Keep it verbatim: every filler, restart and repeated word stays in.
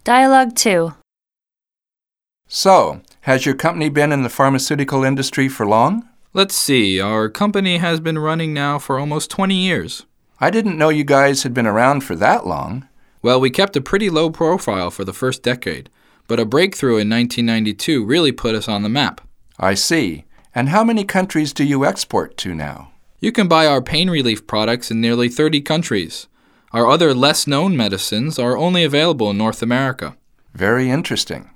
Dialogue two. So, has your company been in the pharmaceutical industry for long? Let's see, our company has been running now for almost twenty years. I didn't know you guys had been around for that long. Well, we kept a pretty low profile for the first decade, but a breakthrough in nineteen ninety-two really put us on the map. I see. And how many countries do you export to now? You can buy our pain relief products in nearly thirty countries. Our other less-known medicines are only available in North America. Very interesting.